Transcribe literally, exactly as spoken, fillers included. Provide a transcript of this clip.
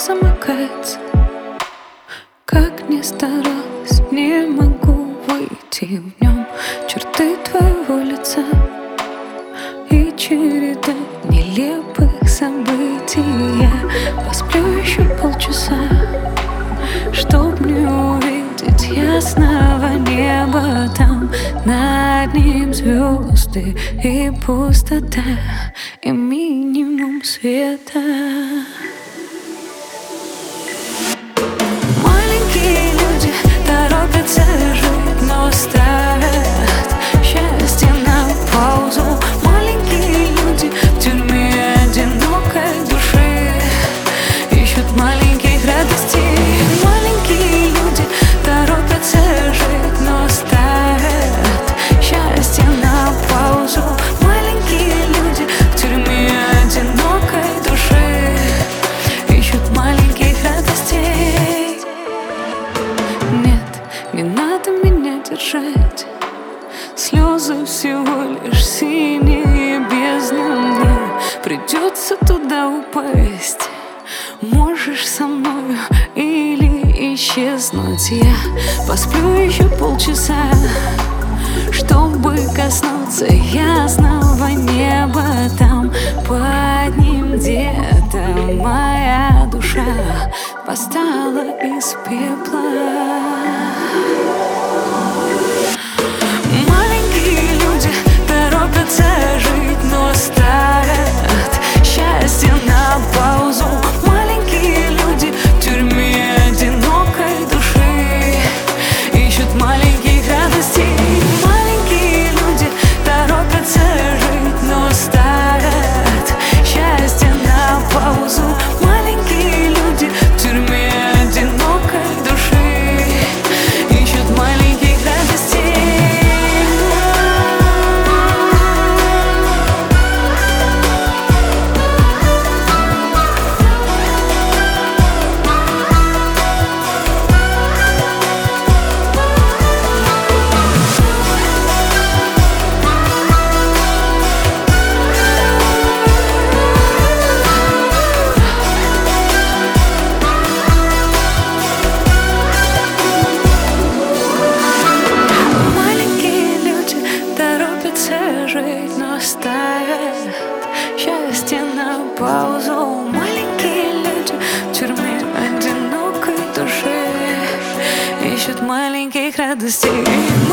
замыкается. Как ни старалась, не могу выйти в нем черты твоего лица и череда нелепых событий. Я посплю еще полчаса, чтоб не увидеть ясного неба. Там над ним звезды и пустота, и минимум света. Маленькие люди торопятся жить, но ставят счастье на паузу. Маленькие люди в тюрьме одинокой души ищут маленьких радостей. Маленькие люди торопятся жить, но ставят счастье на паузу. Маленькие люди в тюрьме одинокой души ищут маленьких радостей. Нет, не надо меня держать, слезы всего лишь синие бездны. Мне придется туда упасть. Можешь со мною или исчезнуть. Я посплю еще полчаса, чтобы коснуться ясного неба. Там под ним где-то моя душа восстала из пепла. Маленькие люди торопятся жить, но ставят счастье на паузу. Маленькие люди в тюрьме одинокой души ищут маленьких радостей. Маленькие люди торопятся жить, но ставят счастье на паузу. Маленькие люди в тюрьме одинокой души ищут маленьких радостей. Жить, но ставят счастье на паузу. Маленькие люди в тюрьме одинокой души ищут маленьких радостей.